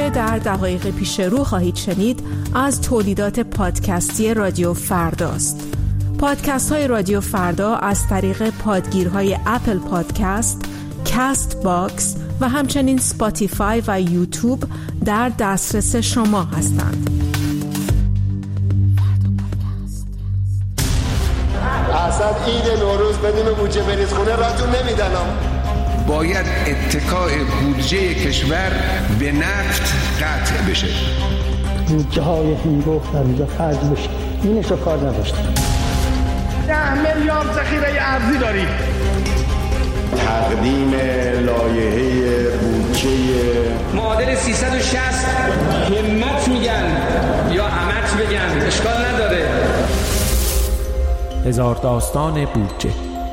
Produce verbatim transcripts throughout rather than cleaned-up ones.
آنچه در دقایق پیش رو خواهید شنید از تولیدات پادکستی رادیو فرداست. پادکست های رادیو فردا از طریق پادگیرهای اپل پادکست، کست باکس و همچنین سپاتیفای و یوتیوب در دسترس شما هستند. اصلا عید نوروز بدون بودجه برید خونه راتون نمیدن. باید اتکاء بودجه کشور به نفت قطع بشه. بودجه های هنگفت در اینجا خرج بشه. اینش رو کار نداشتیم. ده میلیارد ذخیره ارزی داریم. تقدیم لایحه بودجه معادل سیصد و شصت همت میگن یا همت بگن اشکال نداره. هزار داستان بودجه.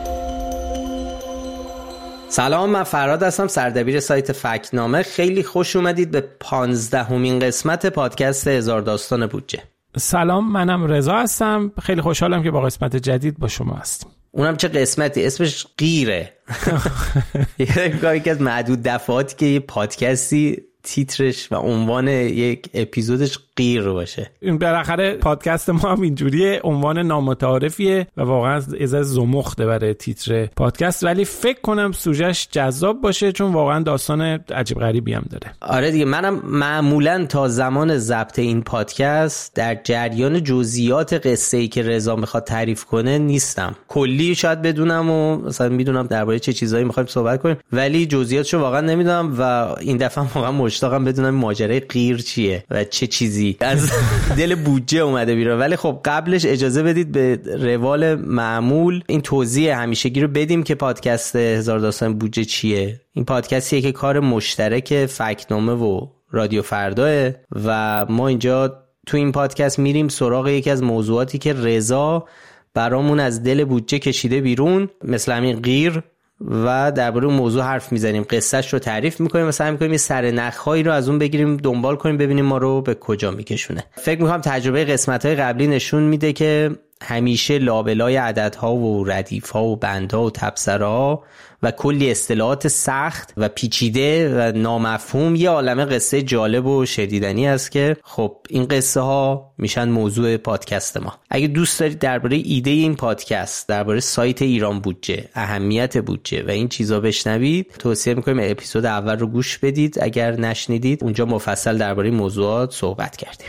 سلام، من فراد هستم، سردبیر سایت فکتنامه. خیلی خوش اومدید به پانزدهمین قسمت پادکست هزار داستان بودجه. سلام، منم رضا هستم. خیلی خوشحالم که با قسمت جدید با شما هستیم. اونم چه قسمتی؟ اسمش قیره. یکی از معدود دفعاتی که یه پادکستی تیترش و عنوان یک اپیزودش غیر باشه. این بالاخره پادکست ما هم اینجوریه، عنوان نامتعارفیه و واقعا از زمخته برای تیتر پادکست، ولی فکر کنم سوژهش جذاب باشه چون واقعا داستان عجیب غریبی هم داره. آره دیگه، منم معمولا تا زمان ضبط این پادکست در جریان جزئیات قصه‌ای که رضا میخواد تعریف کنه نیستم. کلی شاید بدونم و مثلا میدونم درباره چه چیزایی میخوایم صحبت کنیم، ولی جزئیاتشو واقعا نمیدونم و این دفعه واقعا مشتاقم بدونم ماجرای غیر چیه و چه چیزی از دل بودجه اومده بیرون. ولی خب قبلش اجازه بدید به روال معمول این توضیح همیشگی رو بدیم که پادکست هزار داستان بودجه چیه. این پادکستیه که کار مشترک فکتنامه و رادیو فرداه و ما اینجا تو این پادکست میریم سراغ یکی از موضوعاتی که رضا برامون از دل بودجه کشیده بیرون، مثل همین غیر، و درباره اون موضوع حرف میزنیم، قصهش رو تعریف میکنیم و سعی میکنیم یه سرنخ‌هایی رو از اون بگیریم، دنبال کنیم، ببینیم ما رو به کجا میکشونه. فکر میکنم تجربه قسمت‌های قبلی نشون میده که همیشه لابلای عددها و ردیف‌ها و بندها و تبصره‌ها و کلی اصطلاحات سخت و پیچیده و نامفهوم یه عالمه قصه جالب و شدیدنی است که خب این قصه ها میشن موضوع پادکست ما. اگه دوست دارید درباره ایده این پادکست، درباره سایت ایران بودجه، اهمیت بودجه و این چیزا بشنوید، توصیه میکنیم اپیزود اول رو گوش بدید اگر نشنیدید. اونجا مفصل درباره موضوعات صحبت کردیم.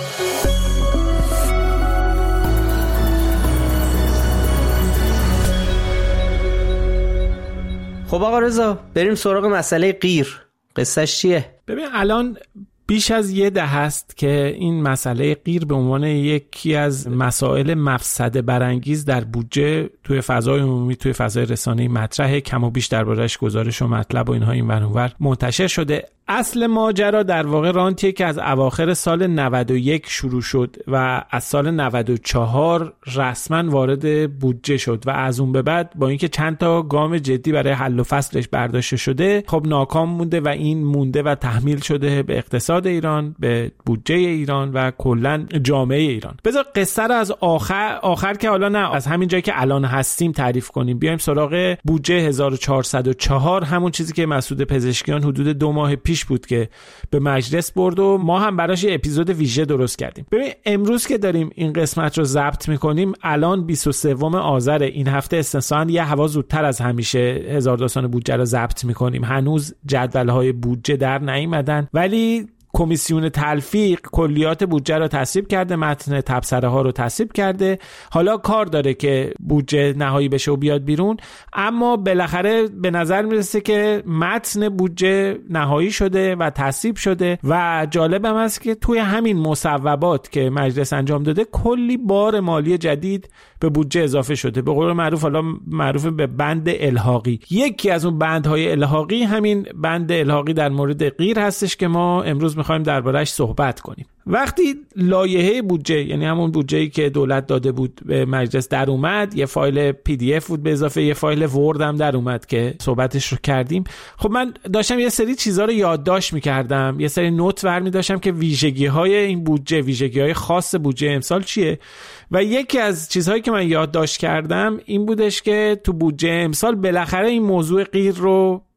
خب آقا رضا، بریم سراغ مسئله غیر. قصهش چیه؟ ببین، الان بیش از یه دهه است که این مسئله غیر به عنوان یکی از مسائل مفسده برانگیز در بودجه توی فضای عمومی، توی فضای رسانه‌ای مطرحه. کم و بیش درباره‌اش گزارش و مطلب و اینها این ور اون ور منتشر شده. اصل ماجرا در واقع رانتیه که از اواخر سال نود و یک شروع شد و از سال نود و چهار رسما وارد بودجه شد و از اون به بعد با اینکه چند تا گام جدی برای حل و فصلش برداشته شده، خب ناکام مونده و این مونده و تحمیل شده به اقتصاد ایران، به بودجه ایران و کلا جامعه ایران. بذار قصه رو از آخر آخر که حالا نه از همین جایی که الان هستیم تعریف کنیم. بیایم سراغ بودجه هزار و چهارصد و چهار، همون چیزی که مسعود پزشکیان حدود دو ماه پیش بود که به مجلس برد و ما هم براش یه اپیزود ویژه درست کردیم. ببین، امروز که داریم این قسمت رو ضبط میکنیم، الان بیست و سوم آذر، این هفته استثناً یه هوا زودتر از همیشه هزار داستان بودجه رو ضبط میکنیم. هنوز جدول‌های بودجه در نیامدن، ولی کمیسیون تلفیق کلیات بودجه رو تصویب کرده، متن تبصره ها رو تصویب کرده. حالا کار داره که بودجه نهایی بشه و بیاد بیرون، اما بالاخره به نظر میرسه که متن بودجه نهایی شده و تصویب شده و جالب هم است که توی همین مصوبات که مجلس انجام داده کلی بار مالی جدید به بودجه اضافه شده. به قول معروف، حالا معروف به بند الحاقی. یکی از اون بندهای الحاقی همین بند الحاقی در مورد غیر هستش که ما امروز میخوایم درباره‌اش صحبت کنیم. وقتی لایحه بودجه، یعنی همون بودجه‌ای که دولت داده بود به مجلس در اومد، یه فایل پی دی اف بود به اضافه یه فایل ورد هم در اومد که صحبتش رو کردیم. خب من داشتم یه سری چیزا رو یادداشت می‌کردم، یه سری نوت برمی داشتم که ویژگی‌های این بودجه، ویژگی‌های خاص بودجه امسال چیه. و یکی از چیزهایی که من یادداشت کردم این بودش که تو بودجه امسال بالاخره این موضوع غیر رو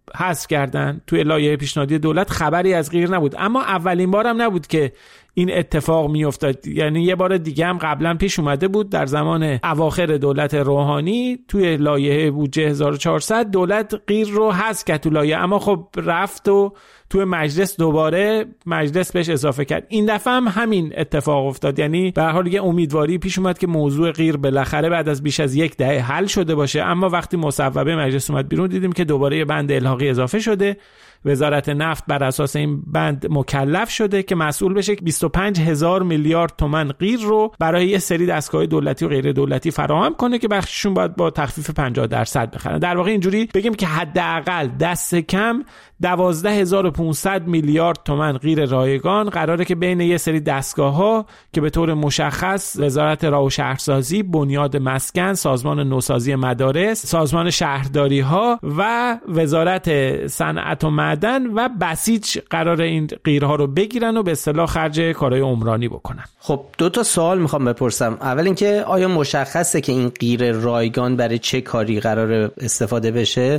حذف کردن. توی لایحه پیشنهادی دولت خبری از غیر نبود، اما اولین بارم نبود که این اتفاق می افتاد. یعنی یه بار دیگه هم قبلا پیش اومده بود در زمان اواخر دولت روحانی توی لایحه بودجه هزار و چهارصد دولت غیر رو حذف کرد تو لایحه، اما خب رفت و توی مجلس دوباره مجلس بهش اضافه کرد. این دفعه هم همین اتفاق افتاد. یعنی به هر حال یه امیدواری پیش اومد که موضوع غیر بالاخره بعد از بیش از یک دهه حل شده باشه، اما وقتی مصوبه مجلس اومد بیرون دیدیم که دوباره یه بند الحاقی اضافه شده. وزارت نفت بر اساس این بند مکلف شده که مسئول بشه بیست و پنج هزار میلیارد تومان غیر رو برای یه سری دستگاه دولتی و غیر دولتی فراهم کنه که بخششون باید با تخفیف پنجاه درصد بخرن. در واقع اینجوری بگیم که حداقل دست کم دوازده هزار و پانصد میلیارد تومان غیر رایگان قراره که بین یه سری دستگاه‌ها که به طور مشخص وزارت راه و شهرسازی، بنیاد مسکن، سازمان نوسازی مدارس، سازمان شهرداری‌ها و وزارت صنعت و معدن و بسیج قرار این غیرها رو بگیرن و به اصطلاح خرج کارهای عمرانی بکنن. خب دو تا سوال میخوام بپرسم. اول اینکه آیا مشخصه که این غیر رایگان برای چه کاری قرار استفاده بشه؟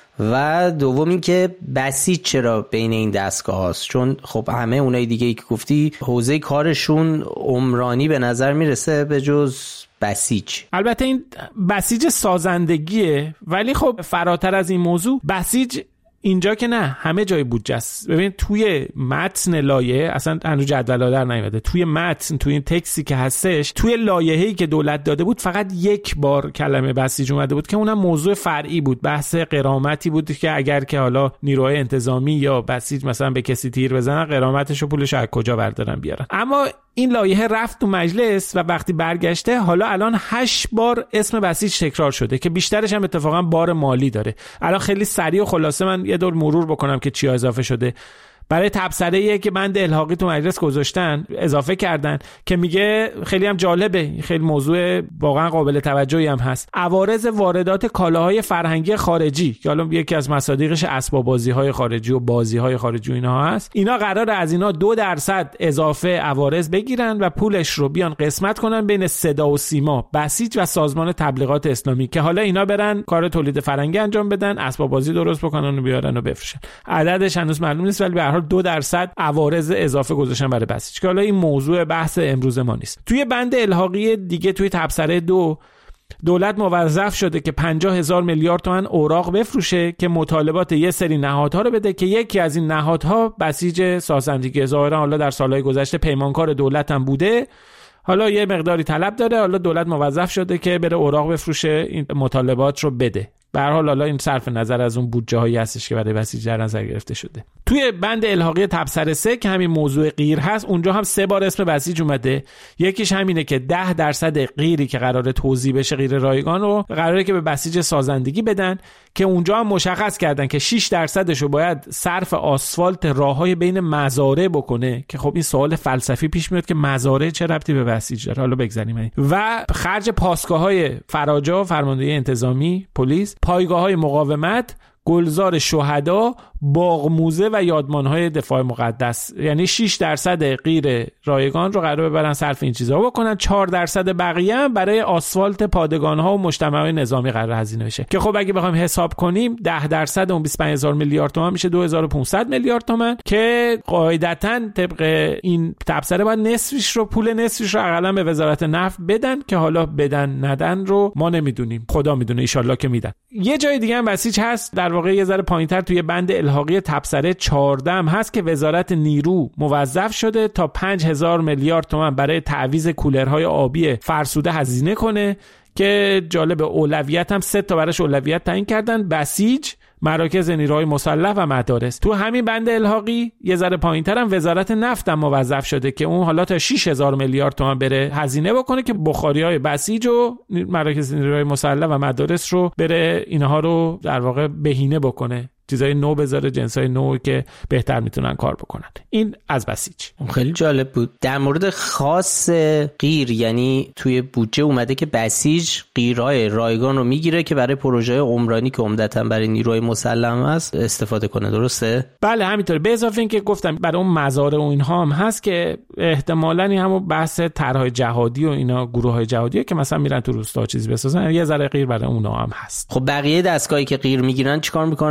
و دوم این که بسیج چرا بین این دستگاه هاست؟ چون خب همه اونای دیگه که گفتی حوزه کارشون عمرانی به نظر میرسه به جز بسیج. البته این بسیج سازندگیه، ولی خب فراتر از این موضوع بسیج اینجا که نه، همه جای بودجه است. ببین توی متن لایحه اصلا هنوز جدول در نیومده، توی متن توی این تکسی که هستش، توی لایحه‌ای که دولت داده بود فقط یک بار کلمه بسیج اومده بود که اونم موضوع فرعی بود، بحث غرامتی بود که اگر که حالا نیروهای انتظامی یا بسیج مثلا به کسی تیر بزنن غرامتش و پولش از کجا بردارن بیارن. اما این لایحه رفت تو مجلس و وقتی برگشته حالا الان هشت بار اسم بسیج تکرار شده که بیشترش هم اتفاقا بار مالی داره. الان خیلی سریع و خلاصه من یه دور مرور بکنم که چی اضافه شده. برای تبصره‌ای که بند الحاقی تو مجلس گذاشتن اضافه کردن که میگه خیلی هم جالبه، خیلی موضوع واقعا قابل توجهی هم هست. عوارض واردات کالاهای فرهنگی خارجی که حالا یکی از مصادیقش اسباب بازی‌های خارجی و بازی‌های خارجی و اینها هست، اینا قراره از اینا دو درصد اضافه عوارض بگیرن و پولش رو بیان قسمت کنن بین صدا و سیما، بسیج و سازمان تبلیغات اسلامی که حالا اینا برن کار تولید فرهنگی انجام بدن، اسباب بازی درست بکنن و بیارن و بفروشن. عددش هنوز معلوم نیست ولی به هر حال دو درصد عوارض اضافه گذاشتن برای بسیج که حالا این موضوع بحث امروز ما نیست. توی بند الحاقی دیگه توی تبصره دو دولت موظف شده که پنجاه هزار میلیارد تومان اوراق بفروشه که مطالبات یه سری نهادها رو بده که یکی از این نهادها بسیج سازندگی ظاهرا حالا در سالهای گذشته پیمانکار دولت هم بوده، حالا یه مقداری طلب داره، حالا دولت موظف شده که بره اوراق بفروشه این مطالبات رو بده. به هر حال حالا این صرف نظر از اون بودجه هایی هستش که برای بسیج در نظر گرفته شده. توی بند الحاقی تبصره سه که همین موضوع غیر هست، اونجا هم سه بار اسم بسیج اومده. یکیش همینه که ده درصد غیری که قراره توزیع بشه غیر رایگان رو قراره که به بسیج سازندگی بدن که اونجا هم مشخص کردن که شش درصدش رو باید صرف آسفالت راههای بین مزارع بکنه که خب این سوال فلسفی پیش میاد که مزارع چه ربطی به بسیج داره. حالا بگذاریم. و خرج پاسگاه‌های فراجا، فرماندهی انتظامی، پلیس، پایگاه‌های مقاومت، گلزار شهدا، باغ موزه و یادمان‌های دفاع مقدس، یعنی شش درصد غیر رایگان رو قرار ببرن صرف این چیزا بکنن، چهار درصد بقیه هم برای آسفالت پادگان‌ها و مجتمع‌های نظامی قرار هزینه بشه که خب اگه بخوایم حساب کنیم ده درصد اون بیست و پنج هزار میلیارد تومان میشه دو هزار و پانصد میلیارد تومان که قاعدتاً طبق این تبصره باید نصفش رو پول نصفش رو حداقل به وزارت نفت بدن که حالا بدن ندن رو ما نمیدونیم، خدا میدونه، ان شاءالله که میدن. یه جای دیگه هم بسیج هست، در واقع یه ذره پایینتر توی بند الحاقی تبصره چهارده هم هست که وزارت نیرو موظف شده تا پنج هزار میلیارد تومان برای تعویض کولرهای آبی فرسوده هزینه کنه که جالب اولویت هم سه تا براش اولویت تعیین کردن: بسیج، مراکز نیروهای مسلح و مدارس. تو همین بند الحاقی یه ذره پایینتر هم وزارت نفت هم موظف شده که اون حالا تا شش هزار میلیارد تومان بره هزینه بکنه که بخاری‌های بسیج و مراکز نیروهای مسلح و مدارس رو بره اینها رو در واقع بهینه بکنه، چیزای نو بذاره، جنسای نو که بهتر میتونن کار بکنن. این از بسیج. خیلی جالب بود. در مورد خاص غیر، یعنی توی بودجه اومده که بسیج غیرهای رایگان رو میگیره که برای پروژه عمرانی که عمدتاً برای نیروهای مسلح است استفاده کنه، درسته؟ بله همینطوره. به اضافه این که گفتم برای اون مزارع و اینها هم هست که احتمالاً این همون بحث طرحهای جهادی و اینا، گروه‌های جهادی که مثلا میرن تو روستا چیزی بسازن، یه ذره غیر برای اونها هم هست. خب بقیه دستگاهی که غیر میگیرن چیکار میکنن؟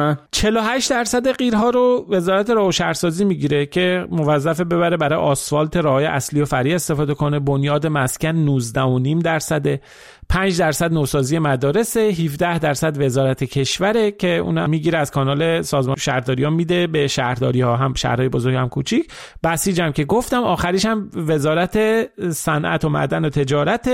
چهل و هشت درصد قیرها رو وزارت راه و شهرسازی میگیره که موظفه ببره برای آسفالت راه‌های اصلی و فرعی استفاده کنه. بنیاد مسکن نوزده و نیم درصد، پنج درصد نوسازی مدارس، هفده درصد وزارت کشوره که اون میگیره از کانال سازمان شهرداری‌ها میده به شهرداری‌ها، هم شهرهای بزرگ هم کوچیک. بسیج هم که گفتم، آخریش هم وزارت صنعت و معدن و تجارت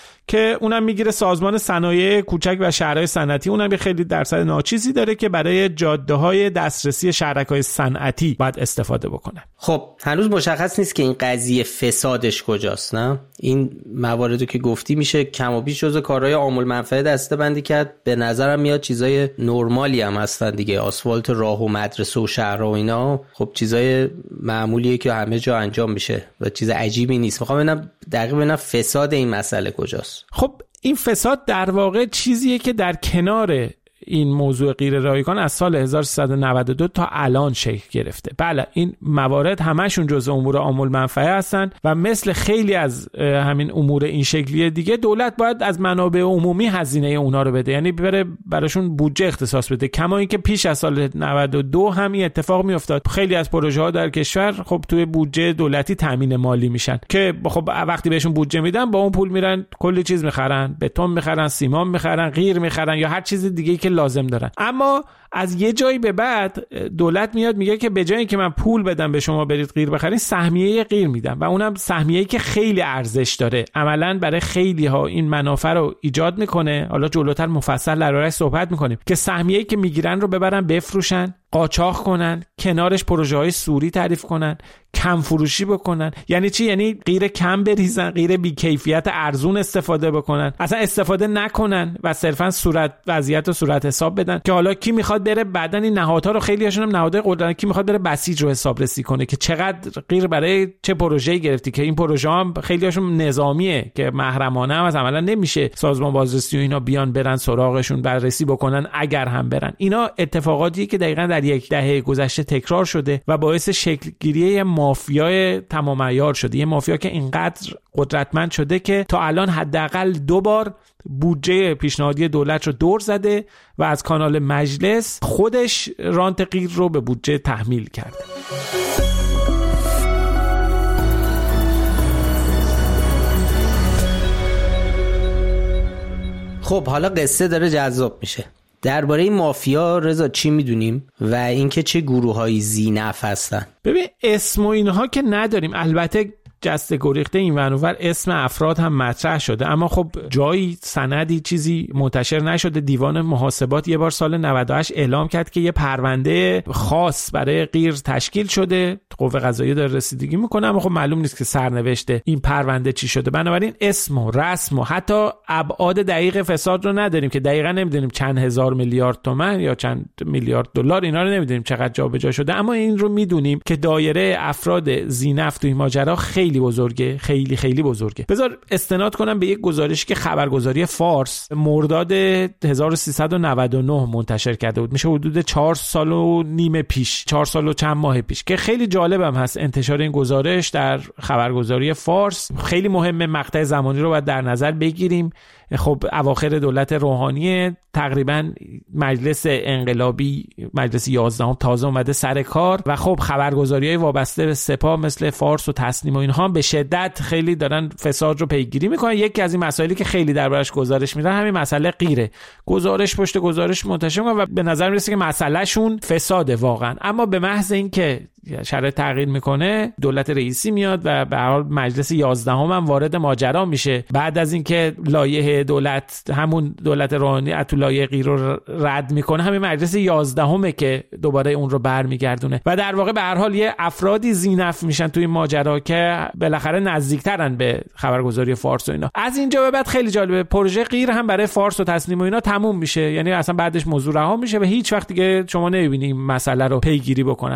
که اونم میگیره سازمان صنایع کوچک و شهرهای صنعتی. اونم یه خیلی درصد ناچیزی داره که برای جاده‌های دسترسی شهرک‌های صنعتی باید استفاده بکنه. خب هنوز مشخص نیست که این قضیه فسادش کجاست، نه؟ این مواردو که گفتی میشه کم و بیش جزو کارهای عامل منفعه دسته‌بندی کرد. به نظرم میاد چیزای نرمالی هم هستن دیگه، آسفالت راه و مدرسه و شهر و اینا. خب چیزای معمولیه که همه جا انجام میشه و چیز عجیبی نیست. میخوام ببینم دقیق ببینم فساد این مسئله کجاست. خب این فساد در واقع چیزیه که در کنار این موضوع غیر رایگان از سال هزار و سیصد و نود و دو تا الان شکل گرفته. بله این موارد همشون جزء امور عامل منفعه هستن و مثل خیلی از همین امور این شکلی دیگه دولت باید از منابع عمومی هزینه اونا رو بده، یعنی بره براشون بودجه اختصاص بده. کما اینکه پیش از سال نود و دو همین اتفاق میافتاد. خیلی از پروژه ها در کشور خب توی بودجه دولتی تامین مالی میشن که خب وقتی بهشون بودجه میدن با اون پول میرن کلی چیز میخرن، بتون میخرن، سیمان میخرن، غیر میخرن یا هر چیز دیگه که لازم دارن. اما از یه جایی به بعد دولت میاد میگه که به جای اینکه من پول بدم به شما برید غیر بخرید، سهمیه غیر میدم و اونم سهمیه‌ای که خیلی ارزش داره، عملاً برای خیلی ها این منافع رو ایجاد میکنه. حالا جلوتر مفصل درباره‌اش صحبت میکنیم که سهمیه‌ای که میگیرن رو ببرن بفروشن، قاچاق کنن، کنارش پروژه‌های سوری تعریف کنن، کم فروشی بکنن. یعنی چی؟ یعنی غیر کم بریزن، غیر بی کیفیت ارزون استفاده بکنن، اصلا استفاده نکنن و صرفا صورت وضعیت و صورت حساب بدن که حالا کی میخواد بره بعدن این نهادها رو، خیلی هاشون هم نهادهای قدرت، کی میخواد بره بسیج رو حساب رسی کنه که چقدر غیر برای چه پروژه‌ای گرفتی، که این پروژه هم خیلی هاشون نظامیه که محرمانه هم از عملا نمیشه سازمان بازرسی و اینا بیان برن سراغشون بررسی بکنن اگر هم برن. اینا اتفاقاتی که دقیقاً در یک دهه گذشته تکرار شده و باعث شکل گیری مافیای تمام عیار شده. یه مافیا که اینقدر قدرتمند شده که تا الان حداقل دو بار بودجه پیشنهادی دولت رو دور زده و از کانال مجلس خودش رانت غیر رو به بودجه تحمیل کرده. خب حالا قصه داره جذاب میشه. درباره این مافیا رضا چی میدونیم و اینکه چه گروه‌های ذی‌نفع هستن؟ ببین اسم و اینها که نداریم، البته جسته گریخته این ورانور اسم افراد هم مطرح شده، اما خب جایی سندی چیزی منتشر نشده. دیوان محاسبات یه بار سال نود و هشت اعلام کرد که یه پرونده خاص برای غیر تشکیل شده، قوه قضاییه داره رسیدگی میکنه، اما خب معلوم نیست که سرنوشته این پرونده چی شده. بنابراین اسم و رسم و حتی ابعاد دقیق فساد رو نداریم که دقیقاً نمیدونیم چند هزار میلیارد تومان یا چند میلیارد دلار، اینا رو نمیدونیم چقدر جابجا شده. اما این رو میدونیم که دایره افراد ذی‌نفع تو این ماجرا خیلی بزرگه، خیلی خیلی بزرگه. بذار استناد کنم به یک گزارشی که خبرگزاری فارس مرداد هزار و سیصد و نود و نه منتشر کرده بود، میشه حدود چهار سال و نیم پیش، چهار سال و چند ماه پیش، که خیلی جالبم هست انتشار این گزارش در خبرگزاری فارس. خیلی مهمه، مقطع زمانی رو باید در نظر بگیریم. خب اواخر دولت روحانی تقریبا مجلس انقلابی، مجلس یازدهم تازه اومده سر کار و خب خبرگزاری‌های وابسته به سپاه مثل فارس و تصنیم و اینها به شدت خیلی دارن فساد رو پیگیری میکنن. یکی از این مسائلی که خیلی دربارش گزارش میدن همین مسئله غیره. گزارش پشت گزارش منتشر میکنن و به نظر میرسه که مسئله شون فساده واقعا، اما به محض اینکه شرایط تغییر میکنه دولت رئیسی میاد و به هر حال مجلس یازدهم هم وارد ماجرا میشه. بعد از اینکه لایحه دولت، همون دولت روحانی اتو لایحه غیر رو رد میکنه، همین مجلس یازدهمه که دوباره اون رو برمیگردونه و در واقع به هر حال یه افرادی ذی‌نفع میشن توی این ماجرا که بالاخره نزدیکترن به خبرگزاری فارس و اینا. از اینجا به بعد خیلی جالبه، پروژه غیر هم برای فارس و تصنیم و اینا تموم میشه، یعنی اصلا بعدش موضوع رها میشه و هیچ وقت دیگه شما نمیبینی این مسئله رو پیگیری بکنن.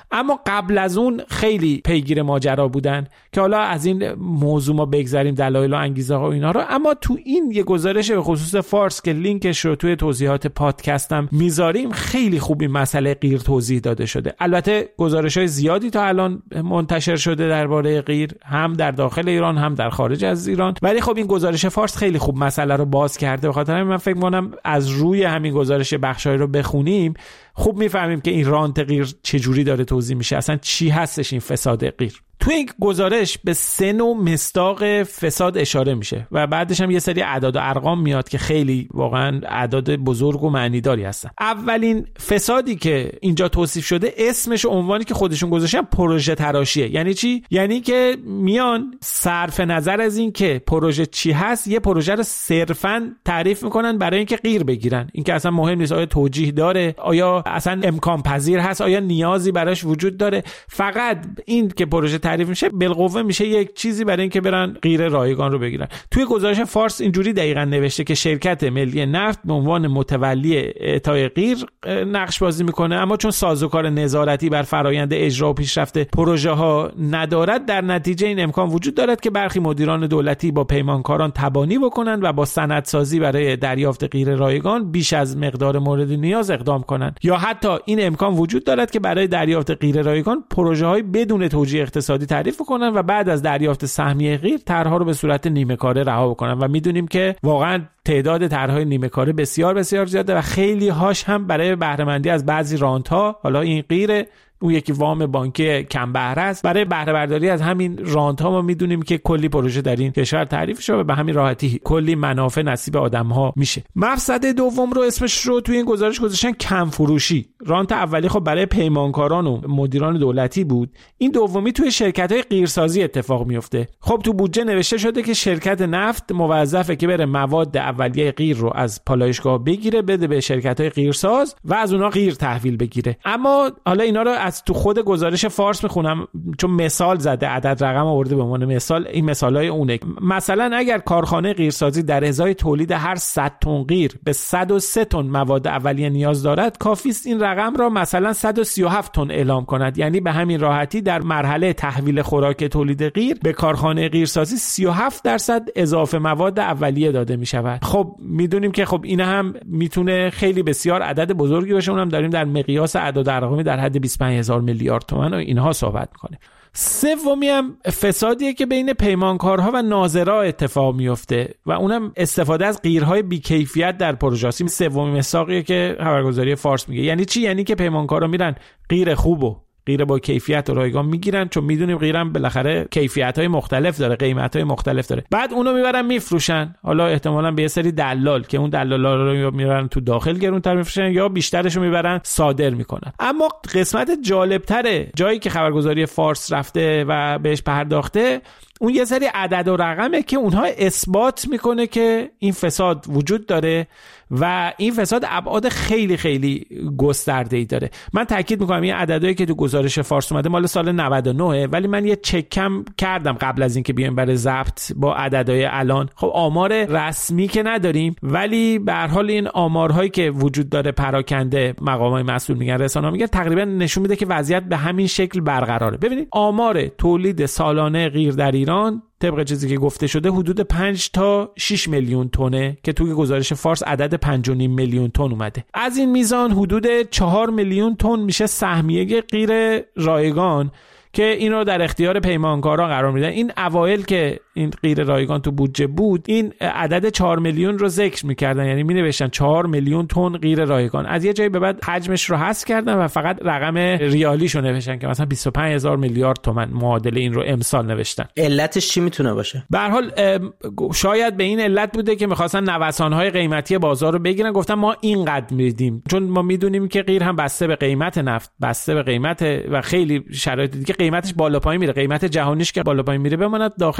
اما قبل از اون خیلی پیگیر ماجرا بودن که حالا از این موضوع ما بگذاریم، دلایل و انگیزه ها و اینا رو. اما تو این یه گزارش به خصوص فارس که لینکش رو توی توضیحات پادکستم میذاریم، خیلی خوب این مسئله قیر توضیح داده شده. البته گزارش‌های زیادی تا الان منتشر شده درباره قیر، هم در داخل ایران هم در خارج از ایران، ولی خب این گزارش فارس خیلی خوب مسئله رو باز کرده. به خاطر همین من فکر می‌کنم از روی همین گزارش بخشایی رو بخونیم خوب میفهمیم که این رانت قیر چجوری داره توضیح میشه، اصلا چی هستش این فساد قیر. تو این گزارش به سه نوع مصداق فساد اشاره میشه و بعدش هم یه سری اعداد و ارقام میاد که خیلی واقعا اعداد بزرگ و معنیداری هستن. اولین فسادی که اینجا توصیف شده، اسمش و عنوانی که خودشون گذاشتن پروژه تراشیه. یعنی چی؟ یعنی که میان صرف نظر از این که پروژه چی هست، یه پروژه رو صرفاً تعریف میکنن برای اینکه قیر بگیرن. این که اصلا مهم نیست آیا توجیه داره، آیا اصلا امکان پذیر هست، آیا نیازی براش وجود داره. فقط این که پروژه تعریف میشه بالقوه میشه یک چیزی برای اینکه برن قیر رایگان رو بگیرن. توی گزارش فارس اینجوری دقیقاً نوشته که شرکت ملی نفت به عنوان متولی اعطای قیر نقش بازی میکنه، اما چون سازوکار نظارتی بر فرآیند اجرا و پیشرفت پروژه ها ندارد، در نتیجه این امکان وجود دارد که برخی مدیران دولتی با پیمانکاران تبانی بکنند و با سندسازی برای دریافت قیر رایگان بیش از مقدار مورد نیاز اقدام کنند، یا حتی این امکان وجود دارد که برای دریافت قیر رایگان پروژه های بدون توجیه اقتصادی تعریف کنن و بعد از دریافت سهمیه قیر طرح‌ها رو به صورت نیمه کاره رها بکنن. و میدونیم که واقعا تعداد طرح‌های نیمه کاره بسیار بسیار زیاده و خیلی هاش هم برای بهره مندی از بعضی رانت‌ها، حالا این قیر، اون یکی وام بانکی کم بهره است، برای بهره برداری از همین رانت ها ما میدونیم که کلی پروژه در این کشور تعریف شده و به همین راحتی کلی منافع نصیب آدم ها میشه. مفسد دوم رو اسمش رو توی این گزارش گذاشتن کم فروشی. رانت اولی خب برای پیمانکاران و مدیران دولتی بود، این دومی توی شرکت های قیرسازی اتفاق میفته. خب تو بودجه نوشته شده که شرکت نفت موظفه که بره مواد اولیه قیر رو از پالایشگاه بگیره، بده به شرکت های قیرساز و از اونها قیر تحویل بگیره. اما حالا اینا رو از تو خود گزارش فارس میخونم چون مثال زده، عدد رقم آورده به عنوان مثال. این مثالای اونه. مثلا اگر کارخانه قیرسازی در ازای تولید هر صد تن قیر به صد و سه تن مواد اولیه نیاز دارد، کافی است این رقم را مثلا صد و سی و هفت تن اعلام کند. یعنی به همین راحتی در مرحله تحویل خوراک تولید قیر به کارخانه قیرسازی سی و هفت درصد اضافه مواد اولیه داده می شود. خب میدونیم که خب این هم میتونه خیلی بسیار عدد بزرگی باشه. اونم داریم در مقیاس اعداد ارقامی در حد بیست و پنج هزار میلیارد تومان و اینها صحبت میکنه. سومی هم فسادیه که بین پیمانکارها و ناظرا اتفاق میفته و اونم استفاده از قیرهای بیکیفیت در پروژه است. این سومین مساقیه که خبرگزاری فارس میگه. یعنی چی؟ یعنی که پیمانکارا میرن قیر خوبو، قیر با کیفیت و رایگان میگیرن، چون میدونیم قیرم بالاخره کیفیت‌های مختلف داره، قیمت‌های مختلف داره. بعد اونو میبرن میفروشن، حالا احتمالاً به یه سری دلال که اون دلالا رو میبرن تو داخل گرونتر میفروشن یا بیشترشو میبرن صادر میکنن. اما قسمت جالب‌تره، جایی که خبرگزاری فارس رفته و بهش پرداخته، اون یه سری عدد و رقمه که اونها اثبات میکنه که این فساد وجود داره و این فساد ابعاد خیلی خیلی گسترده‌ای داره. من تاکید میکنم این عددهایی که تو گزارش فارس اومده مال سال نود و نه، ولی من یه چکم کردم قبل از اینکه بیایم برای ضبط با عددهای الان. خب آمار رسمی که نداریم، ولی به هر حال این آمارهایی که وجود داره پراکنده، مقامات مسئول میگن، رسانه‌ها میگن، تقریبا نشون میده که وضعیت به همین شکل برقراره. ببینید آمار تولید سالانه قیر در ایران طبق چیزی که گفته شده حدود پنج تا شش میلیون تونه که توی گزارش فارس عدد پنج و نیم میلیون تن اومده. از این میزان حدود چهار میلیون تن میشه سهمیه قیر رایگان که این رو در اختیار پیمانکاران قرار میدن. این اوایل که این قیر رایگان تو بودجه بود، این عدد چهار میلیون رو ذکر میکردن، یعنی مینوشتن چهار میلیون تن قیر رایگان. از یه جایی به بعد حجمش رو حذف کردن و فقط رقم ریالیشو نوشتن که مثلا بیست و پنج هزار میلیارد تومان معادل این رو امسال نوشتن. علتش چی میتونه باشه؟ به هر حال شاید به این علت بوده که میخواستن نوسان‌های قیمتی بازار رو بگیرن، گفتن ما اینقدر میدیم، چون ما میدونیم که قیر هم بسته به قیمت نفت، بسته به قیمت و خیلی شرایط دیگه قیمتش بالا پایین میره، قیمت جهانیش که بالا پایین میره بماند، داخل هم بالاخره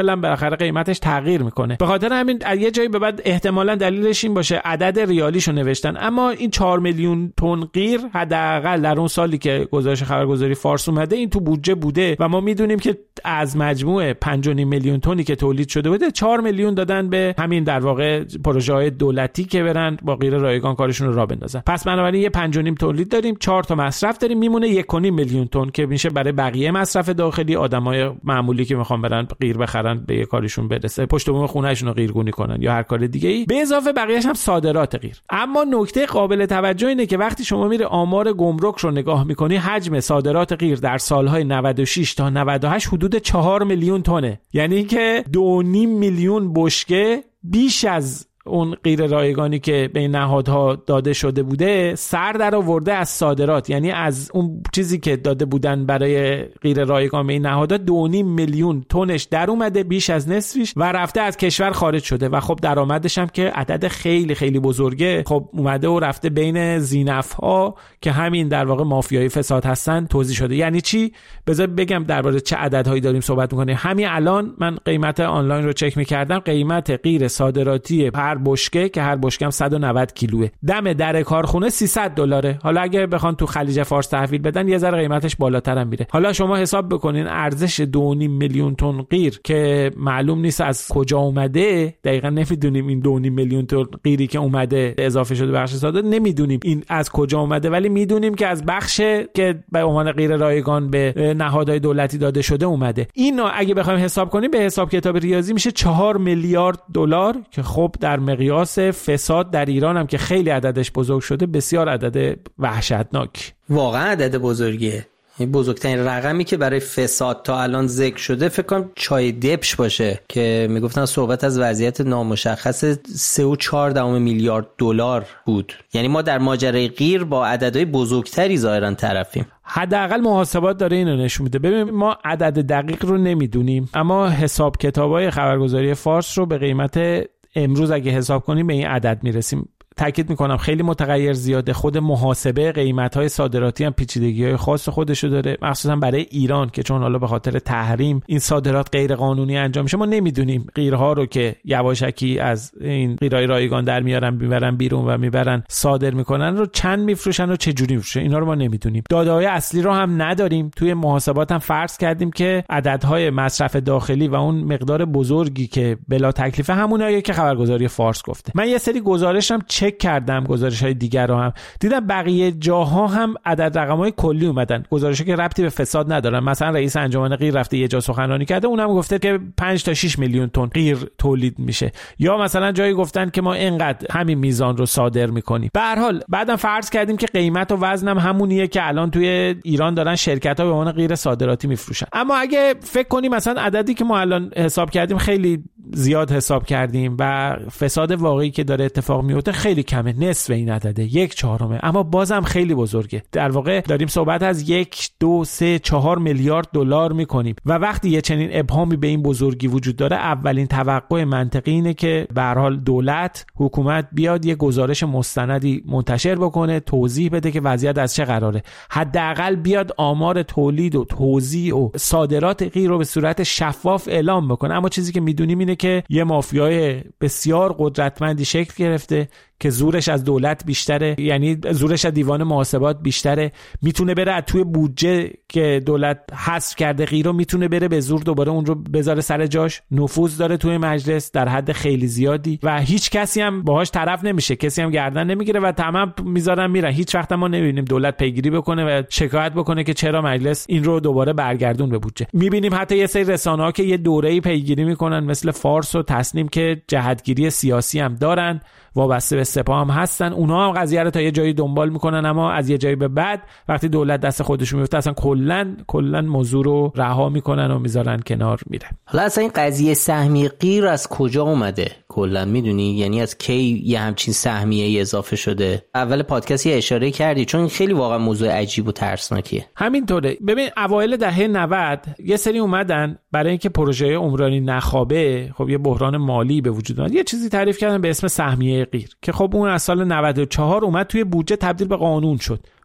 بالاخره قیمتش تغییر میکنه. به خاطر همین یه جایی به بعد احتمالاً دلیلش این باشه عدد ریالیشو نوشتن، اما این چهار میلیون تن قیر حداقل در اون سالی که گزارش خبرگزاری فارس اومده این تو بودجه بوده و ما میدونیم که از مجموع پنج و نیم میلیون تنی که تولید شده بوده چهار میلیون دادن به همین در واقع پروژه‌های دولتی که برن با غیر رایگان کارشون رو راه بندازن. پس بنابراین یه پنج و نیم تولید داریم، چهار تا مصرف داریم، میمونه یک و نیم میلیون تن که میشه برای بقیه مصرف داخلی، آدمای معمولی که میخوان برن قیر بخرن به یه کارشون برسه، پشت بوم خونه‌شون رو قیرگونی کنن یا هر کار دیگه‌ای، به اضافه بقیه‌اش هم صادرات قیر. اما نکته قابل توجه اینه که وقتی شما میره آمار گمرک رو نگاه میکنی حجم صادرات قیر در سالهای نود و شش تا نود و هشت حدود چهار میلیون تنه، یعنی که دو و نیم میلیون بشکه بیش از اون غیر رایگانی که به نهادها داده شده بوده سر در آورده از صادرات، یعنی از اون چیزی که داده بودن برای غیر رایگان به این نهادها دو و نیم میلیون تنش در اومده، بیش از نصفش و رفته از کشور خارج شده و خب درآمدش هم که عدد خیلی خیلی بزرگه خب اومده و رفته بین ذینفع‌ها که همین در واقع مافیای فساد هستن توزیع شده. یعنی چی؟ بذار بگم درباره چه عددهایی داریم صحبت می‌کنیم. همین الان من قیمت آنلاین رو چک می‌کردم، قیمت غیر صادراتی هر بشکه که هر بشکه هم صد و نود کیلوه دم در کارخونه سیصد دلاره. حالا اگه بخوان تو خلیج فارس تحویل بدن یه ذره قیمتش بالاتر هم میره. حالا شما حساب بکنین ارزش دو و نیم میلیون تن قیر که معلوم نیست از کجا اومده، دقیقاً نمیدونیم این دو و نیم میلیون تن قیری که اومده اضافه شده بخش صادرات نمیدونیم این از کجا اومده، ولی میدونیم که از بخش که به عنوان غیر رایگان به نهادهای دولتی داده شده اومده. این اگه بخوایم حساب کنیم به حساب کتاب ریاضی میشه چهار میلیارد دلار که خب در مقیاس فساد در ایران هم که خیلی عددش بزرگ شده بسیار عدد وحشتناک. واقعا عدد بزرگیه. این بزرگترین رقمی که برای فساد تا الان ذکر شده فکر کنم چای دبش باشه که میگفتن صحبت از وضعیت نامشخص سه و چهار دهم میلیارد دلار بود. یعنی ما در ماجرای قیر با عددهای بزرگتری ظاهرا طرفیم. حداقل محاسبات داره اینو نشون میده. ببین ما عدد دقیق رو نمیدونیم، اما حساب کتابای خبرگزاری فارس رو به قیمت امروز اگه حساب کنیم به این عدد میرسیم. تاکید میکنم خیلی متغیر زیاده، خود محاسبه قیمت‌های صادراتی هم پیچیدگی‌های خاص خودشو داره، مخصوصا برای ایران که چون حالا به خاطر تحریم این صادرات غیر قانونی انجام میشه. ما نمیدونیم قیرها رو که یواشکی از این قیرای رایگان در میارن میبرن بیرون و میبرن صادر میکنن رو چند میفروشن و چه جوری میفروشن، اینا رو ما نمیدونیم. داده‌های اصلی رو هم نداریم. توی محاسبات هم فرض کردیم که عددهای مصرف داخلی و اون مقدار بزرگی که بلا تکلیفه هموناییه که خبرگزاری فارس گفته. من یه سری گزارشم چک کردم، گزارش‌های دیگر رو هم دیدم، بقیه جاها هم عدد رقم‌های کلی اومدن، گزارشی که ربطی به فساد ندارن. مثلا رئیس انجمن قیر رفته یه جا سخنرانی کرده، اونم گفته که پنج تا شش میلیون تن قیر تولید میشه، یا مثلا جایی گفتن که ما اینقدر همین میزان رو صادر میکنیم. به هر حال بعدم فرض کردیم که قیمت و وزنم همونیه که الان توی ایران دارن شرکت‌ها به عنوان غیر صادراتی میفروشن. اما اگه فکر کنیم مثلا عددی که ما الان حساب کردیم خیلی زیاد حساب کردیم و فساد واقعی که داره اتفاق میفته خیلی کمه، نصف این عدده، یک چهارمه، اما بازم خیلی بزرگه. در واقع داریم صحبت از یک دو سه چهار میلیارد دلار میکنیم و وقتی یه چنین ابهامی به این بزرگی وجود داره اولین توقع منطقی اینه که به هر حال دولت، حکومت بیاد یه گزارش مستندی منتشر بکنه، توضیح بده که وضعیت از چه قراره، حداقل بیاد آمار تولید و توزیع و صادرات قیر رو به صورت شفاف اعلام بکنه. اما چیزی که میدونیم اینه که یه مافیای بسیار قدرتمندی شکل گرفته که زورش از دولت بیشتره، یعنی زورش از دیوان محاسبات بیشتره، میتونه بره از توی بودجه که دولت حذف کرده قیرو میتونه بره به زور دوباره اون رو بذاره سر جاش، نفوذ داره توی مجلس در حد خیلی زیادی و هیچ کسی هم باهاش طرف نمیشه، کسی هم گردن نمیگیره و تمام میذارن میرن. هیچ وقت ما نمیبینیم دولت پیگیری بکنه و شکایت بکنه که چرا مجلس این رو دوباره برگردون به بودجه. میبینیم حتی یه سری رسانه‌ها که یه دوره‌ای پیگیری میکنن مثل فارس و تصنیم که جهتگیری سیاسی هم دارن، وابسته به سپاه هم هستن، اونها هم قضیه رو تا یه جایی دنبال میکنن، اما از یه جایی به بعد وقتی دولت دست خودشون میفته اصلا کلا کلا موضوع رو رها میکنن و میذارن کنار میره. حالا اصلا این قضیه سهمیه قیر از کجا اومده کلا میدونی؟ یعنی از کی یه همچین سهمیه اضافه شده؟ اول پادکست یه اشاره کردی، چون خیلی واقعا موضوع عجیب و ترسناکیه. همینطوره. ببین اوایل دهه نود یه سری اومدن برای اینکه پروژه عمرانی نخوابه، خب یه بحران مالی به وجود اومد، یه چیزی تعریف کردن به اسم سهمیه قیر که خب اون از سال نود و چهار اومد توی بودجه تبدیل به قانون شد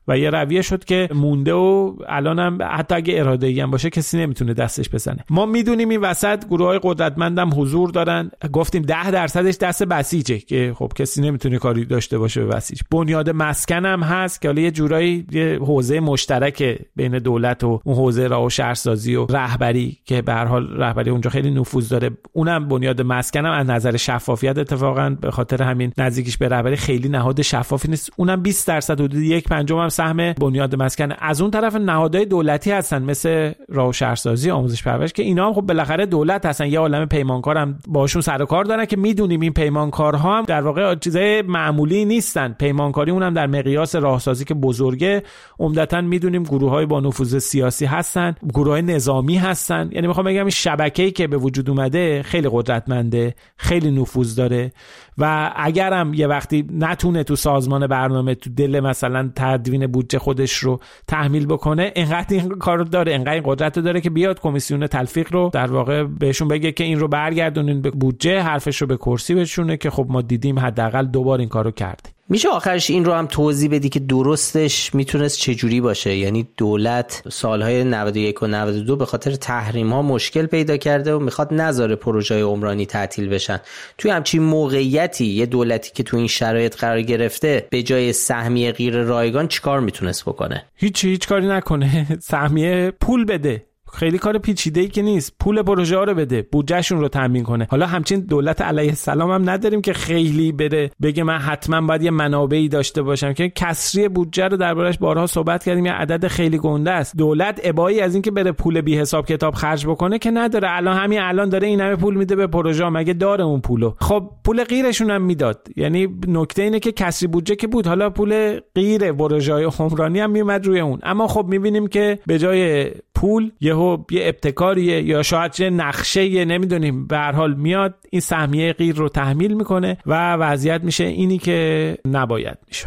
و یه رویه شد که مونده و الانم حتی اگه اراده‌ای هم باشه کسی نمیتونه دستش بزنه. ما میدونیم این وسط گروه‌های قدرتمندم حضور دارن. گفتیم ده درصدش دست بسیجه که خب کسی نمیتونه کاری داشته باشه به بسیج. بنیاد مسکن هم هست که حالا یه جورایی یه حوزه مشترک بین دولت و اون حوزه راه و شهرسازی و رهبری که به هر حال رهبری اونجا خیلی نفوذ داره. اونم بنیاد مسکن هم از نظر شفافیت اتفاقا به خاطر همین نزدیکیش به رهبری خیلی نهاد شفافی نیست. اونم بیست درصد حدود یک پنجم هم سهم بنیاد مسکن. از اون طرف نهادهای دولتی هستن مثل راه و شهرسازی، آموزش پرورش که اینا هم خب بالاخره دولت هستن، یه عالمه پیمانکار هم باشون سر و کار دارن که میدونیم این پیمانکارها هم در واقع چیزای معمولی نیستن. پیمانکاری اونم در مقیاس راهسازی که بزرگه عمدتاً میدونیم گروه‌های با نفوذ سیاسی هستن، گروه‌های نظامی هستن. یعنی میخوام بگم این شبکه‌ای که به وجود اومده خیلی قدرتمنده، خیلی نفوذ داره و اگرم یه وقتی نتونه تو سازمان برنامه تو دل مثلا تدوین بودجه خودش رو تحمیل بکنه، اینقدر این کارو داره، اینقدر این قدرت رو داره که بیاد کمیسیون تلفیق رو در واقع بهشون بگه که این رو برگردونین به بودجه، حرفش رو به کرسی بشونه که خب ما دیدیم حداقل دوبار این کارو کردیم. میشه آخرش این رو هم توضیح بدی که درستش میتونست چجوری باشه؟ یعنی دولت سالهای نود و یک و نود و دو به خاطر تحریم ها مشکل پیدا کرده و میخواد نذاره پروژه‌های عمرانی تعطیل بشن. توی همچین موقعیتی یه دولتی که تو این شرایط قرار گرفته به جای سهمیه غیر رایگان چیکار میتونست بکنه؟ هیچ هیچ کاری نکنه. سهمیه پول بده. خیلی کار پیچیده‌ای که نیست، پول پروژه ها رو بده، بودجهشون رو تامین کنه. حالا همچین دولت علیه السلام هم نداریم که خیلی بره بگه من حتما باید یه منابعی داشته باشم، که کسری بودجه رو دربارش بارها صحبت کردیم، یه عدد خیلی گنده است. دولت ابایی از این که بره پول بی حساب کتاب خرج بکنه که نداره. الان همین الان داره این همه پول میده به پروژه ها، مگه داره اون پولو؟ خب پول غیرشون هم میداد. یعنی نکته اینه که کسری بودجه که بود، حالا پول غیر پروژه‌های عمرانی هم میومد روی اون. اما خب میبینیم که به جای پول یهو یه ابتکاریه یا شاید چه نقشه‌ای نمیدونیم، به هر حال میاد این سهمیه غیر رو تحمیل میکنه و وضعیت میشه اینی که نباید میشد.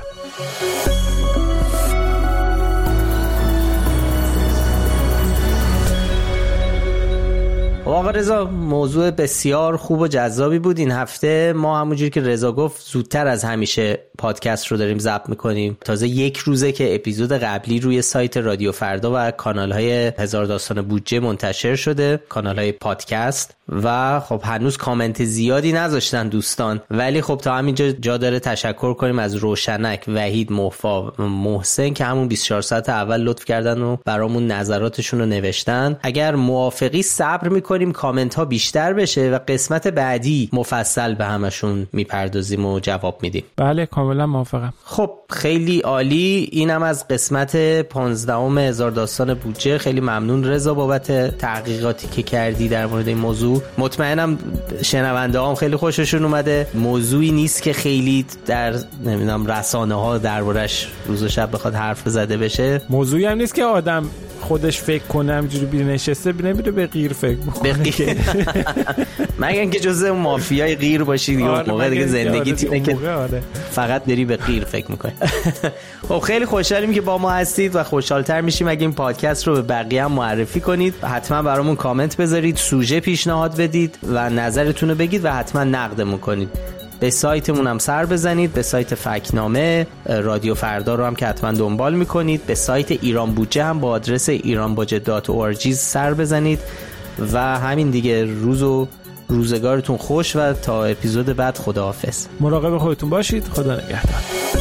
آقا رضا، موضوع بسیار خوب و جذابی بود این هفته. ما همونجوری که رضا گفت زودتر از همیشه پادکست رو داریم ضبط میکنیم. تازه یک روزه که اپیزود قبلی روی سایت رادیو فردا و کانال‌های هزار داستان بودجه منتشر شده، کانال‌های پادکست، و خب هنوز کامنت زیادی نذاشتن دوستان، ولی خب تا همینجا جا داره تشکر کنیم از روشنک، وحید، موفا، محسن که همون بیست و چهار ساعت اول لطف کردن و برامون نظراتشون رو نوشتن. اگر موافقی صبر میکنیم کامنت ها بیشتر بشه و قسمت بعدی مفصل به همشون میپردازیم و جواب میدیم. بله کاملا موافقم. خب خیلی عالی. اینم از قسمت پانزدهم هزار داستان بودجه. خیلی ممنون رضا بابت تحقیقاتی که کردی در مورد این موضوع. مطمئنم شنونده هم خیلی خوششون اومده. موضوعی نیست که خیلی در نمیدونم رسانه ها دربارش روز و شب بخواد حرف زده بشه. موضوعی هم نیست که آدم خودش فکر کنه همینجوری بیرون نشسته نمیره به غیر فکر بکنه. مگه اینکه جزء مافیای غیر باشی دیگه. آره موقع دیگه زندگیت اینه که آره. فقط داری به غیر فکر میکنی. خب خیلی خوشحالیم که با ما هستید و خوشحالتر میشیم اگه این پادکست رو به بقیه هم معرفی کنید. حتما برامون کامنت بذارید، سوژه پیشنهاد بدید و نظرتون رو بگید و حتما نقدمون کنید. به سایتمون هم سر بزنید، به سایت فکنامه. رادیو فردا رو هم که حتما دنبال میکنید. به سایت ایران بودجه هم با آدرس ایران بودجه دات او آر جی سر بزنید و همین دیگه. روز و روزگارتون خوش و تا اپیزود بعد خداحافظ. مراقب خودتون باشید. خدا نگهدار.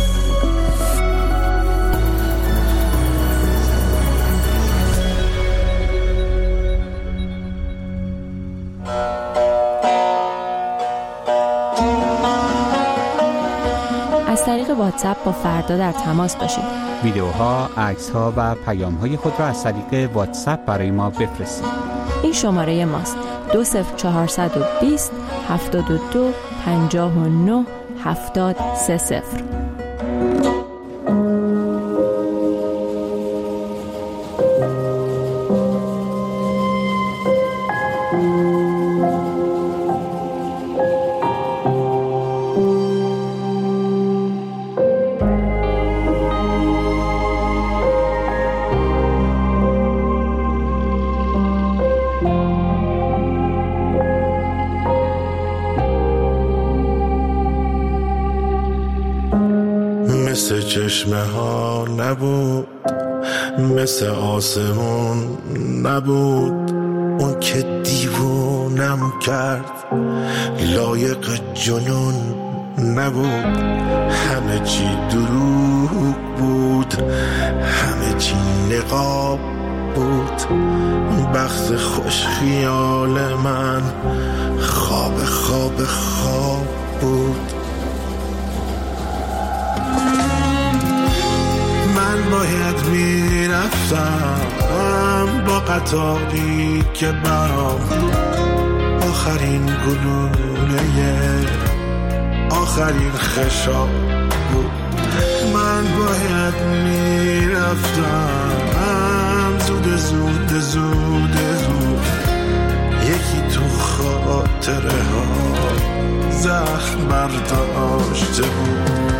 از طریق واتساپ با فردا در تماس باشید. ویدیوها، عکس‌ها و پیام‌های خود را از طریق واتساپ برای ما بفرستید. این شماره ماست: دو صفر چهارصد و بیست هفتاد و دو پنجاه و نه هفتاد سه صفر. مثل چشمه ها نبود، مثل آسمون نبود. اون که دیوونم کرد لایق جنون نبود. همه چی دروغ بود، همه چی نقاب بود. بخت خوش خیال من خواب خواب خواب بود. من باید میرفتم با قطاری که برام آخرین گلوله آخرین خشاب بود. من باید میرفتم زود زود زود زود. یکی تو خاطره ها زخم برداشته بود.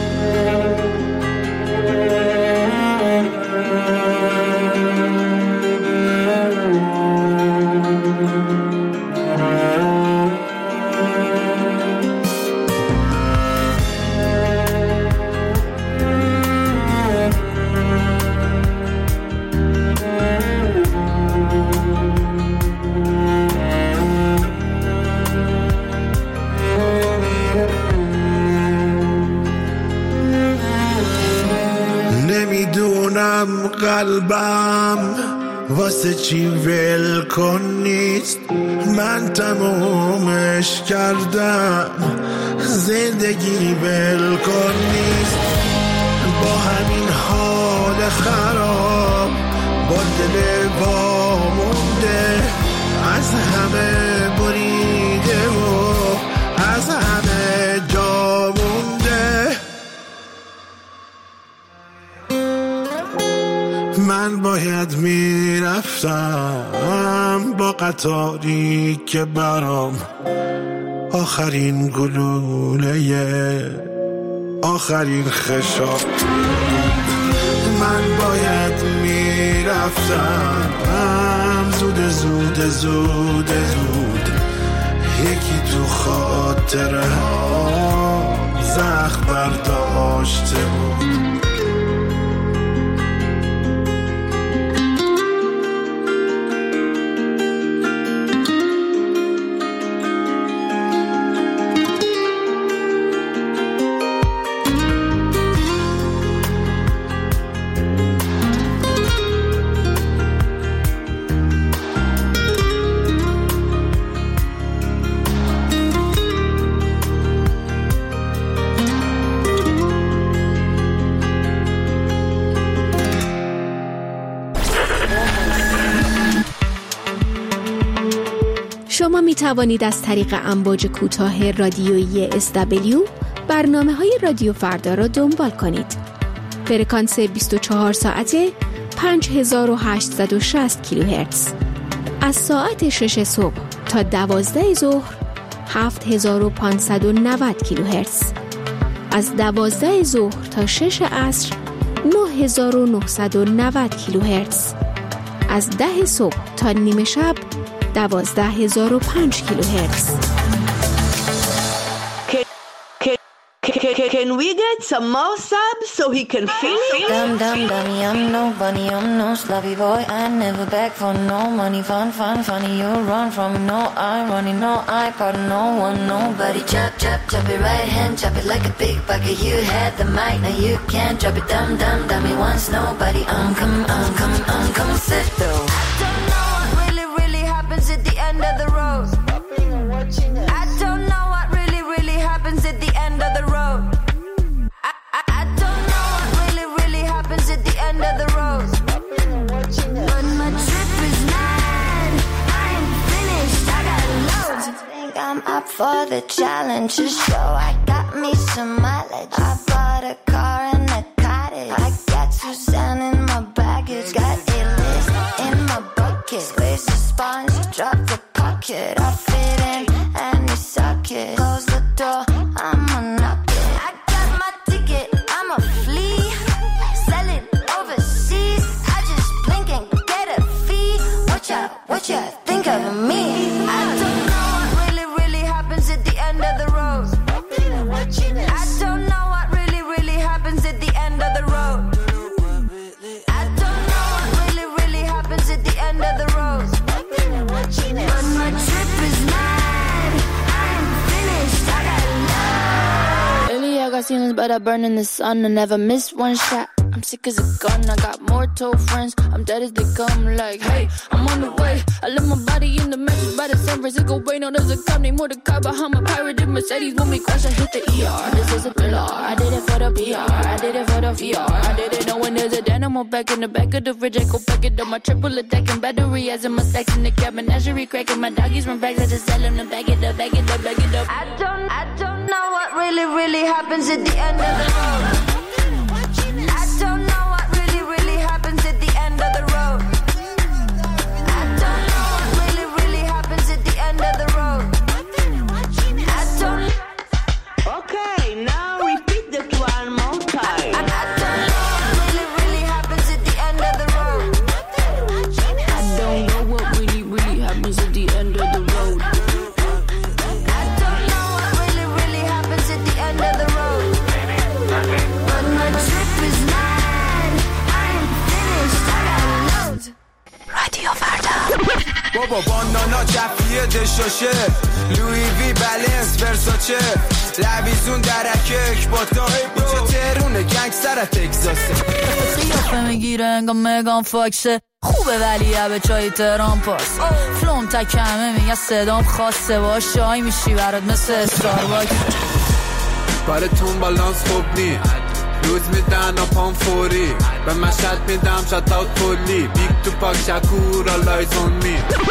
قلبم واسه چی ول کن نیست. من تمومش کردم، زندگی ول کن نیست. با همین حال خراب، با دل وامونده، از همه بریده و از همه جا مونده. من باید میرفتم با قطاری که برام آخرین گلوله آخرین خشاب. من باید میرفتم زود زود زود زود. یکی تو خاطره ها زخم برداشته بود. شما می توانید از طریق امواج کوتاه رادیویی اس دبلیو برنامه‌های رادیو فردا را دنبال کنید. فرکانس بیست و چهار ساعته پنج هزار و هشتصد و شصت کیلوهرتز. از ساعت شش صبح تا دوازده ظهر هفت هزار و پانصد و نود کیلوهرتز. از دوازده ظهر تا شش عصر نه هزار و نهصد و نود کیلوهرتز. از ده صبح تا نیمه شب دوازده هزار و پنج کیلوهرتز. Can we get some more subs so he can feel it? Dum dum dummy, I'm no bunny, I'm no sloppy boy. I never beg for no money. Fun, fun, funny, you run from me. No irony, no I pardon no one, nobody. Chop, chop, chop it right hand, chop it like a big bucket. You had the mic, now you can't drop it. Dum dum dummy, once nobody. I'm coming, I'm coming, I'm coming, sit though. I don't know what really, really happens at the end of the road. I don't know what really, really happens at the end of the road. I, I, I don't know what really, really happens at the end of the road. But my trip is mad. I ain't finished, I got loads. I think I'm up for the challenge. Just show I got me some mileage. I bought a car and a cottage. I got Suzanne in my baggage. Got a list in my bucket. Squeeze the sponge, drop the pocket. I fit in any socket. Close the door, I'ma knock it. I got my ticket, I'm a flea. Sell it overseas. I just blink and get a fee. What ya, what ya think of me? I don't know what really, really happens at the end of the road. I don't know what really, really happens got ceilings, but I burn in the sun. I never miss one shot. I'm sick as a gun. I got mortal friends. I'm dead as they come. Like, hey, I'm on the way. I left my body in the mattress by the San Francisco Bay. No, there's a cop named Mordecai behind my pirated Mercedes. When we crash, I hit the E R. This is a thriller. I did it for the P R. I did it for the V R. I did it knowing there's a dynamo back in the back of the fridge. I go back it up. My triple attacking battery as in my stacks in the cab. Menagerie cracking. My doggies run back. I just tell them to back it up, back it up, back it up. I don't, I don't know what really, really happens at the end of the road. I don't know what really, really happens at the end of the road. I don't know what really, really happens at the end of the road. I don't. Okay, now repeat that one more time. I, I don't know what really, really happens at the end of the road. I don't know what really, really happens at the end of the road. I don't know what really, really happens at the end of the road. But my trip is mad. I am finished. I got loads. رادیو فردا. بابا بانانا جفیه دشاشه لوی وی بلنس ورساچه لویزون درکک با تا بوچه ترونه گنگستر تکساسه قیافه میگیره انگا مگان فاکسه خوبه ولی به چای تهران پاس فلوم تکمه میگه صدام خاصه با شای میشی برات مثل استارباکس کارتون بالانس خوب نی روز میدن پام فوری به مشهد میدم شتاوت کلی بیگ تو پاک شکور آلایزون می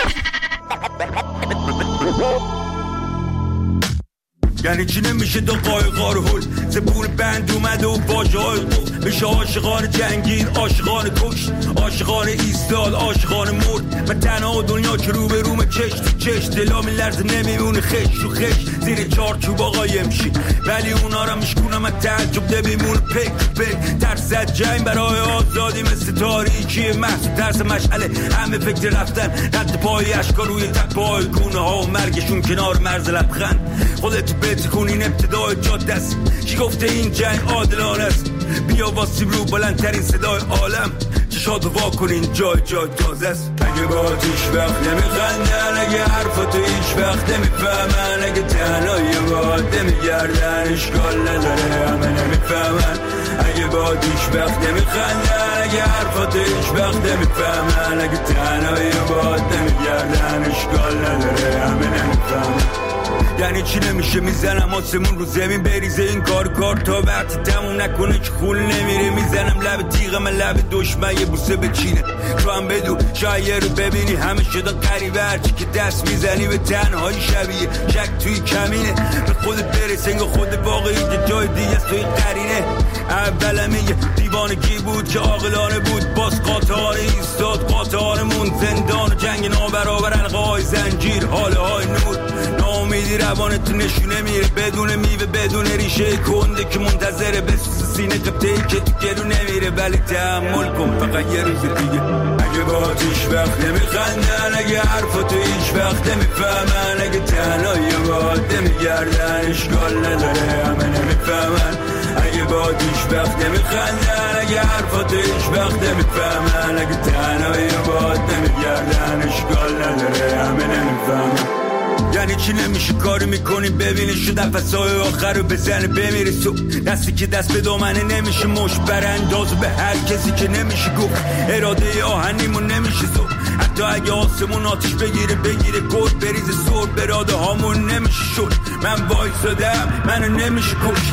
یعنی چی نمیشه دو قایقا رو هل زبون بند اومده و باجه های قول میشه عاشقان جنگین عاشقان کش عاشقان ایستاد عاشقان مرد من تنها دنیا که رو به روم چش تو چش دلا میلرزه نمیمونه خش رو خش زیر چارچوب آقا یمشی ولی اونا را میشکونم من تعجب نمیمونه پک پک ترسد جنگ برای آزادی مثل تاریکی محصول ترس مشعله همه فکر رفتن رد پای اشکار روی تک پای گونه ها و مرگشون کنار مرز لبخند خودتو بتکونین ابتدای جاده است کی گفته این جنگ عادلانه است بیا واسیم رو بلندترین صدای عالم چشاتو وا کنین جای جای تازه است اگه با هیچ وقت نمیخندن اگه حرفاتو هیچ وقت نمیفهمن اگه تنهایی باید نمیگردن اشکال نداره همه نمیفهمن اگه با هیچ وقت نمیخندن اگه حرفاتو هیچ وقت نمیفهمن اگه تنهایی باید نمیگردن اشکال نداره همه نمیفهمن یعنی چی نمیشه میزنم آسمون رو زمین بریزه این کار کار تا وقتی تموم نکنه که خون نمیره میزنم لب تیغم لب دشمن یه بوسه بچینه تو هم بدو شاید رو ببینی همه شده قریبه هرچی که دست میزنی به تنهایی شبیه شک توی کمینه به خودت برس انگاه خود واقعی جای دیگه است توی قرینه اولم یه دیوانگی بود که عاقلانه بود باز قاطعانه ایستاد قاطعانمون زندان و جنگ نابرابر حلقه های زنجیر حاله های نور ناامیدی روانت نشونه میره بدون میوه بدون ریشه کنده که منتظره بسوز سینه قبطه‌ای که تو گلو نمیره ولی تحمل کن فقط یه روز دیگه اگه با هیچ وقت نمیخندن اگه حرفاتو هیچ وقت نمیفهمن اگه تنهایی باید نمیگردن اشکال نداره همه نمیفهمن اگه با هیچ وقت نمیخندن اگه حرفاتو هیچ وقت نمیفهمن اگه تنهایی باید نمیگردن اشکال نداره همه نمیفهمن یعنی چی نمیشه کاری میکنی ببینی شو نفسای آخر رو بزنه بمیره سو دستی که دست به دامنه نمیشه مش برانداز به هر کسی که نمیشه گفت اراده آهنیمون نمیشه زو حتی اگه آسمون آتش بگیره بگیره گل بریزه سر براده هامون نمیشه شد من وایسادم منو نمیشه کش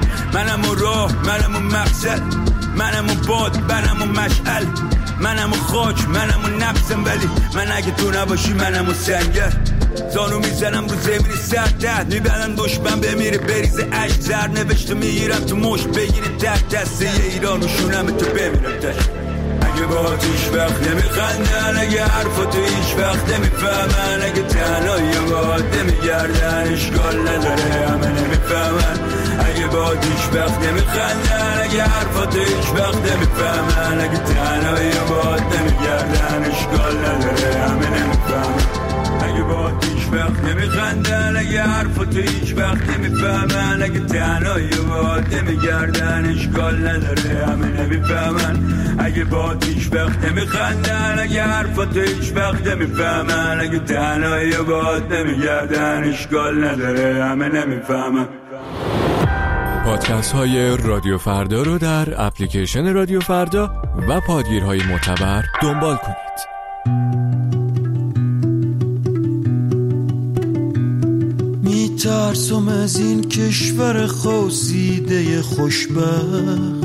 منم و راه منم و مقصد منم و باد منم و مشعل منم و خاک منم و نفسم ولی من اگه تو نباشی منم و سنگر زانو میزنم رو زمین سر تحت میبرن دشمن بمیره بریزه عشق زر نوشته میگیرم تو مشت بگیره تحت دسته یه ایران رو شونم تو بمیرم تشت اگه با هیچ وقت نمیخندن اگه حرفاتو هیچ وقت نمیفهمن اگه تنهایی باید نمیگردن اشکال نداره همه نمیفهمن اگه با هیچ وقت نمیخندن اگه حرفاتو هیچ وقت نمیفهمن اگه تنهایی باید نمیگردن اشکال نداره همه نمیفهمن اگه با هیچ وقت نمیخندن اگه حرفاتو هیچ وقت نمیفهمن اگه تنهایی باید نمیگردن اشکال نداره همه نمیفهمن اگه با هیچ وقت نمیخندن اگه حرفاتو هیچ وقت نمیفهمن اگه تنهایی باید نمیگردن اشکال نداره همه نمیفهمن پادکست های رادیو فردا رو در اپلیکیشن رادیو فردا و پادگیرهای معتبر دنبال کنید. میترسم از این کشور خواسیده خوشبخت،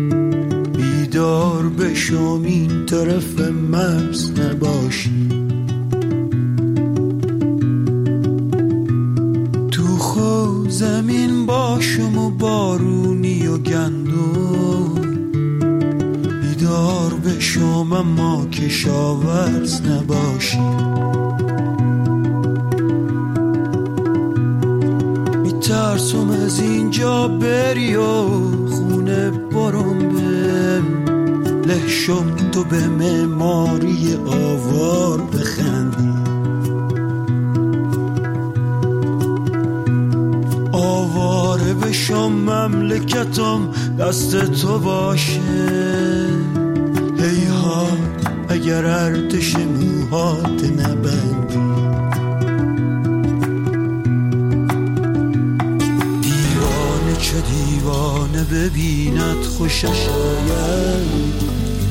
بیدار بشم این طرف مرز نباشی، تو خو زمین باشم و بارونی و گندم، بیدار بشم اما کشاورز نباشی. میترسم از اینجا بری و خونه برم به لحشم، تو به معماری آوار بخندی، آواره بشم مملکتم دست تو باشه. هیها اگر ارتش موهات نبندی، دیوانه چه دیوانه ببیند خوشش آید،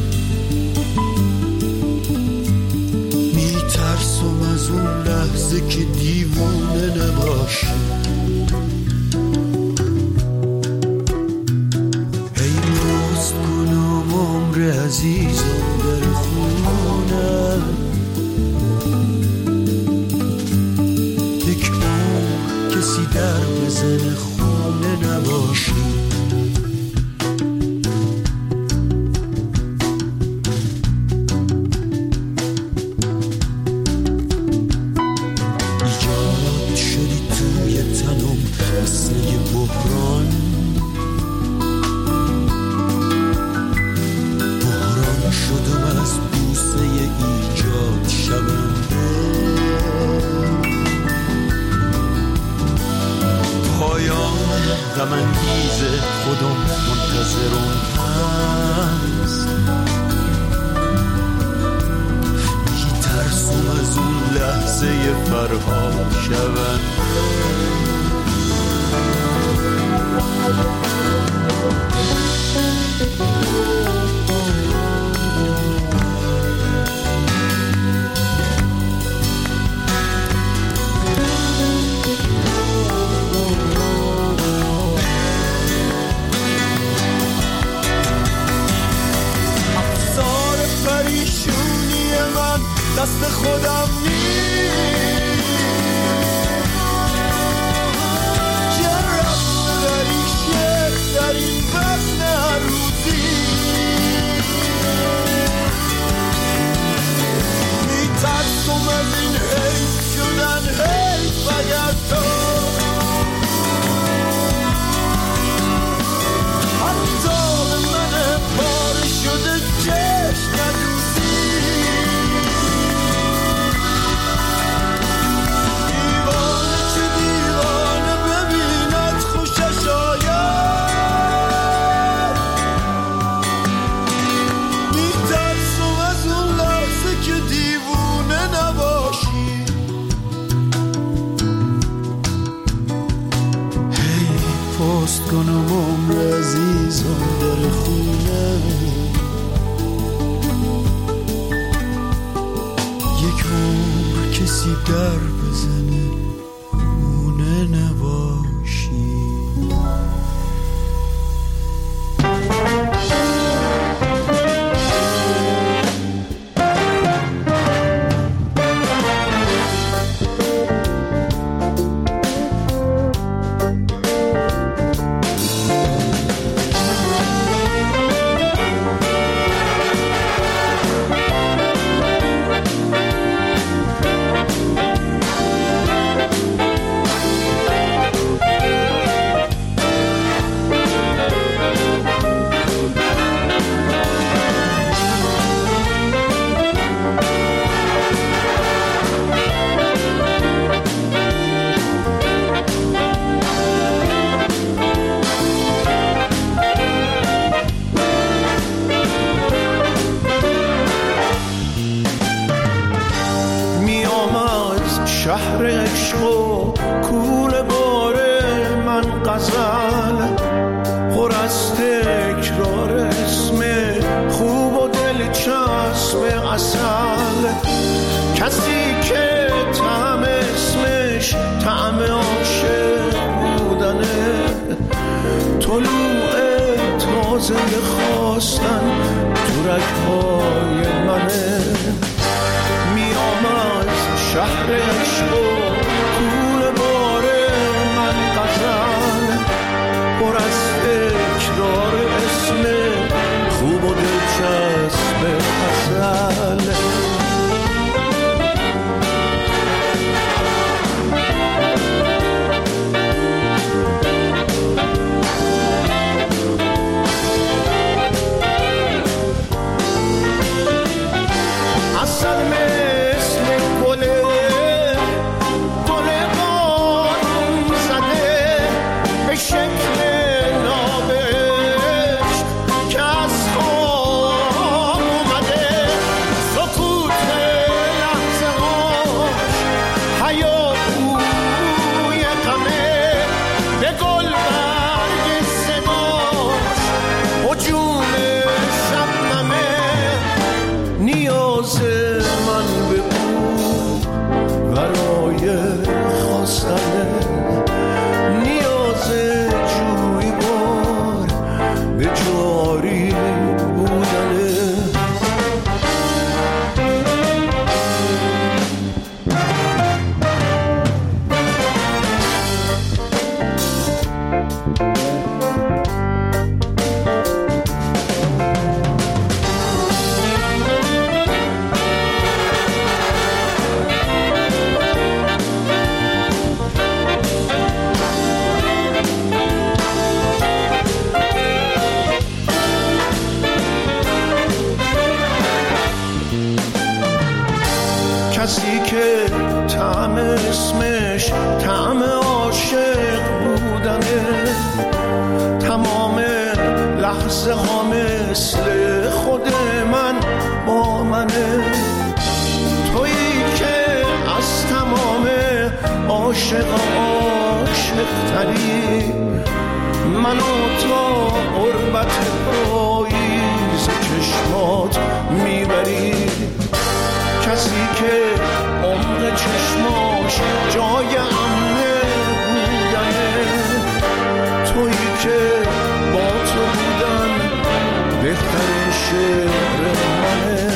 میترسم از اون لحظه که دیوانه نباشی. عزیزم در خونه یک عمر کسی در بزن خونه نباشی. ایجاد شدی توی تنم مثل یه بحران، شدم از بوسه ایجاد شونده، پایان غم انگیز خودم منتظرم هست، میترسم از اون لحظه فرهاد شونده. دست خودم نیست جرم ببری شعر در این وزن هر روزی، میترسم از این حیف شدن حیف اگر تو حتی به من پاره شده چشم ندوزی. کنم عمر عزیزم در خونه، یک عمر کسی در بزنه خونه نباشی. شهر عشق و کول باره من غزل تازه خواستن تو رگهای منه. میام از شهر عشق و کول بار من غزل، پر از تکرار اسم خوب و دلچسب غزل. کسی که طعم اسمش طعم عاشق بودنه، تمام لحظه ها مثل خود من با منه. تویی که از تمام عاشق عاشق تری، منو تا قربت پاییز چشمات میبری. کسی که عمق چشماش جای امنه بودنه، تویی که با تو بودن بهترین شعر منه.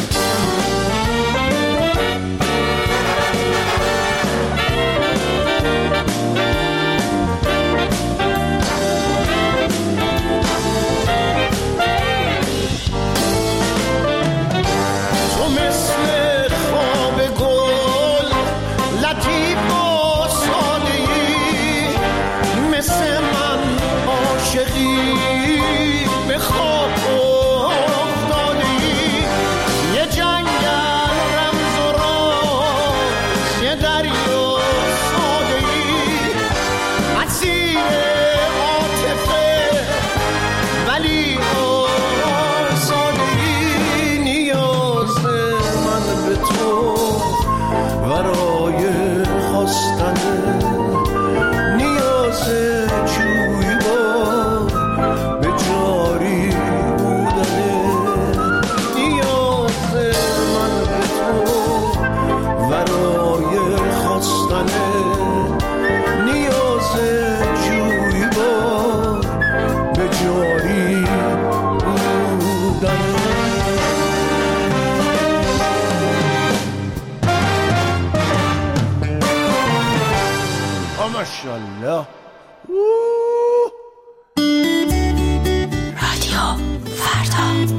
ماشاءالله. رادیو فردا.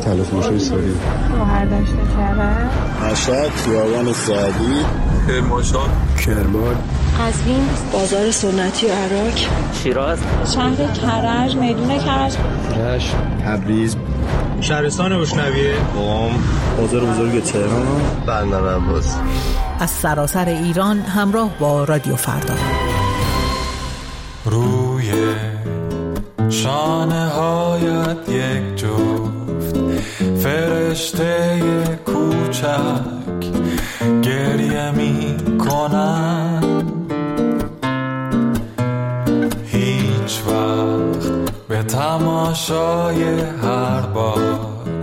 تلفروشی سوری. شوهر داشته کرده. مشهد، خیابان سعدی، کرمانشاه، کرمان، قزوین، بازار سنتی و عراق، شیراز، شهر کرج، میدون کرج، رشت، تبریز، شهرستان بشنویه، قم، بازار بزرگ تهران، بندر عباس. از سراسر ایران همراه با رادیو فردا. روی شانه هایت یک جفت فرشته کوچک گریه می کنن، هیچ وقت به تماشای هر بار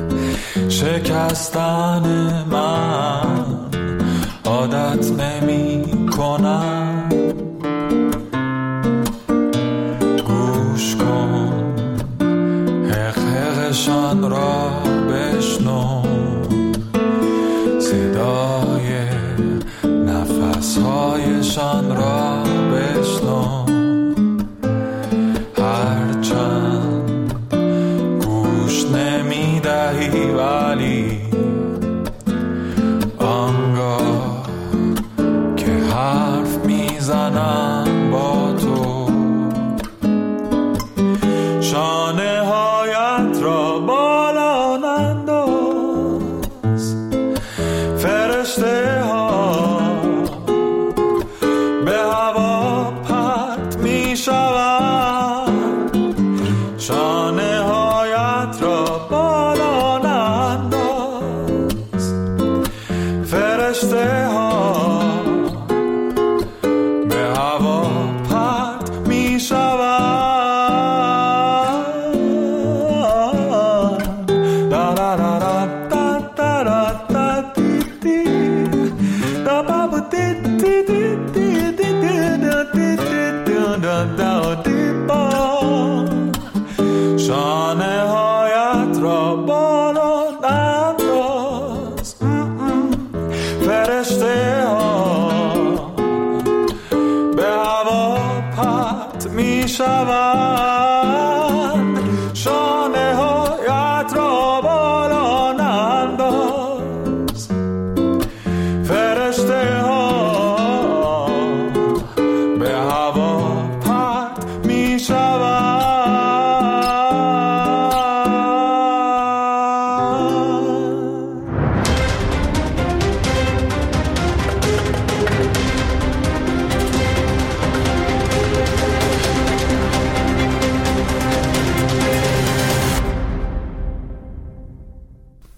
شکستن من عادت نمی کنم. گوش کن حق حقشان را بشنو، صدای نفسهایشان را بشنو، هرچند گوش نمی دهی ولی